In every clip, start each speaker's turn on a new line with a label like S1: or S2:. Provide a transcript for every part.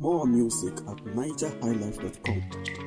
S1: More music at nigerhighlife.com.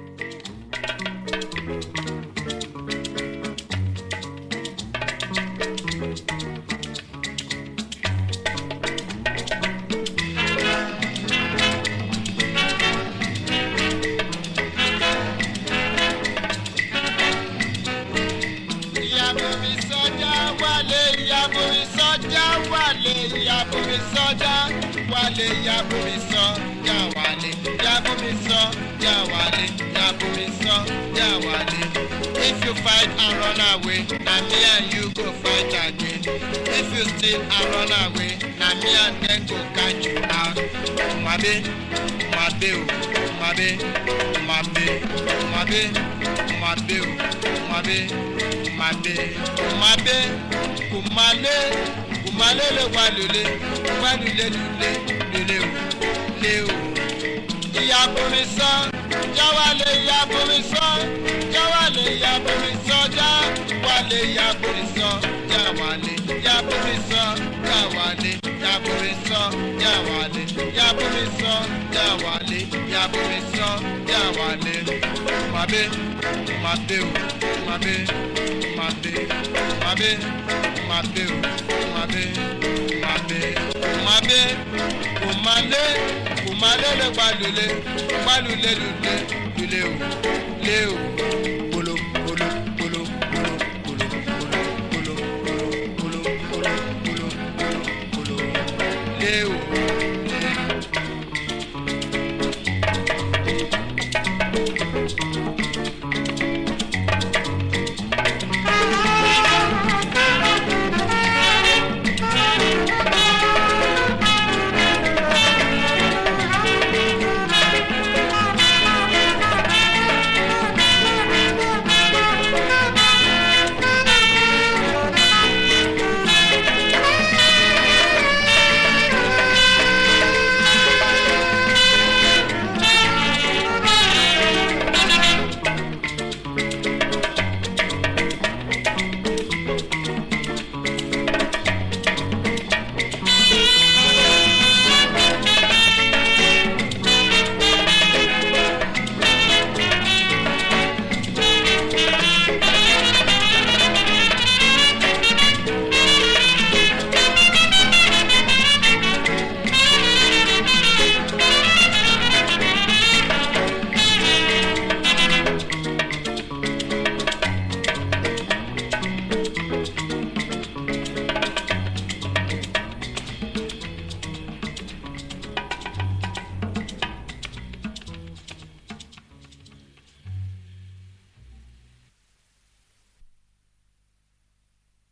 S2: If you fight and run away, na me and you go fight again. If you steal and run away, na me and them go catch you out. Umabe, umabe, umabe, umabe, umabe, umabe, umabe, umabe, umabe, kumale, kumale le walule, walule lule, lule leo. Iya bomiso, jawale iya bomiso, jawale iya bomiso, jawale iya bomiso, jawale iya bomiso, jawale iya bomiso, jawale iya bomiso, jawale iya bomiso, jawale. Mabe, mabe, mabe, mabe, mabe, mabe, mabe, mabe, mabe, kumale. Kumale le balule lule o.